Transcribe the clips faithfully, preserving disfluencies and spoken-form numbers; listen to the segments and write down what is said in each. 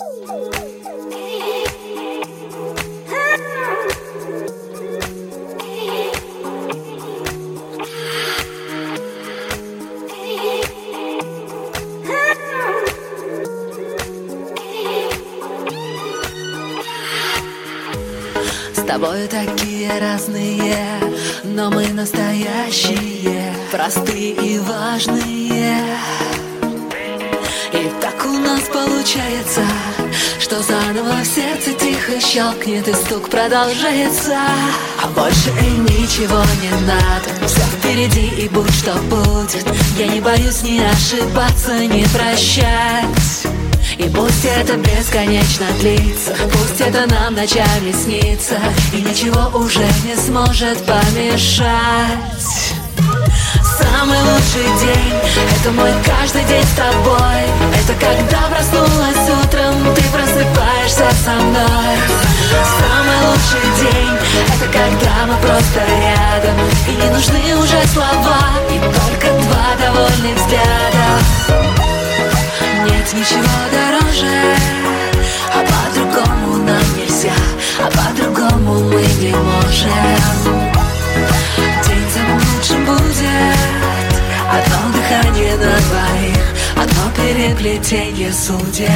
С тобой такие разные, но мы настоящие, простые и важные. И так у нас получается, что заново в сердце тихо щелкнет и стук продолжается. А больше и ничего не надо, все впереди и будь что будет. Я не боюсь ни ошибаться, ни прощать. И пусть это бесконечно длится, пусть это нам ночами снится, и ничего уже не сможет помешать. Самый лучший день — это мой каждый день с тобой. Это когда проснулась утром, ты просыпаешься со мной. Самый лучший день — это когда мы просто рядом, и не нужны уже слова, и только два довольных взгляда. Нет ничего дороже, а по-другому нам нельзя, а по-другому мы не можем. День самым лучшим будет одно дыхание на двоих, одно переплетение судеб.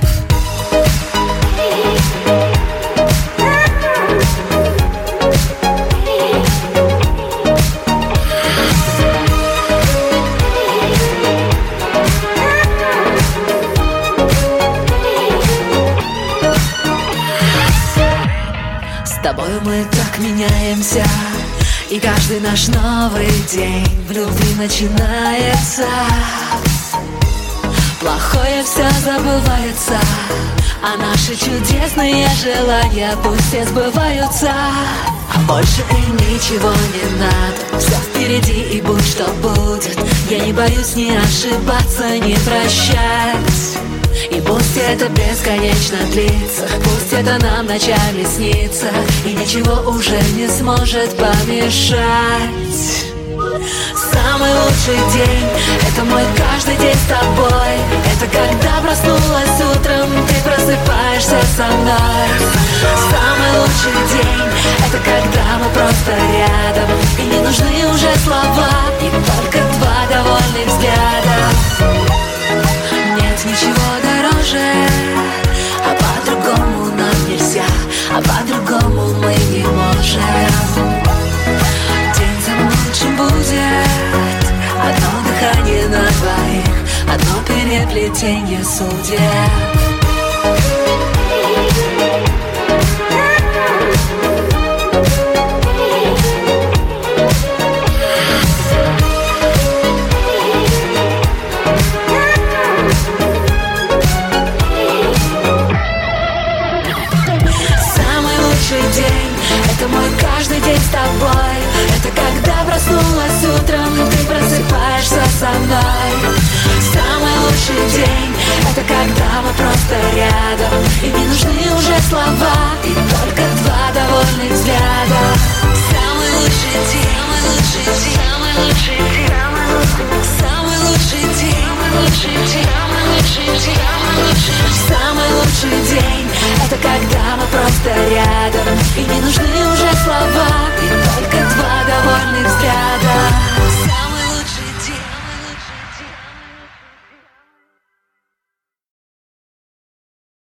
С тобой мы так меняемся, и каждый наш новый день в любви начинается. Плохое все забывается, а наши чудесные желания пусть все сбываются. А больше и ничего не надо, все впереди и будь что будет. Я не боюсь ни ошибаться, ни прощать. И пусть это бесконечно длится, пусть это нам ночами снится, и ничего уже не сможет помешать. Самый лучший день — это мой каждый день с тобой. Это когда проснулась утром, ты просыпаешься со мной. Самый лучший день — это когда мы просто рядом, и не нужны уже слова, и только два довольных взгляда. Нет ничего дороже, а по-другому нам нельзя, а по-другому мы не можем. День самым лучшим будет одно дыхание на двоих, одно переплетение судеб. Это мой каждый день с тобой. Это когда проснулась утром, ты просыпаешься со мной. Самый лучший день — это когда мы просто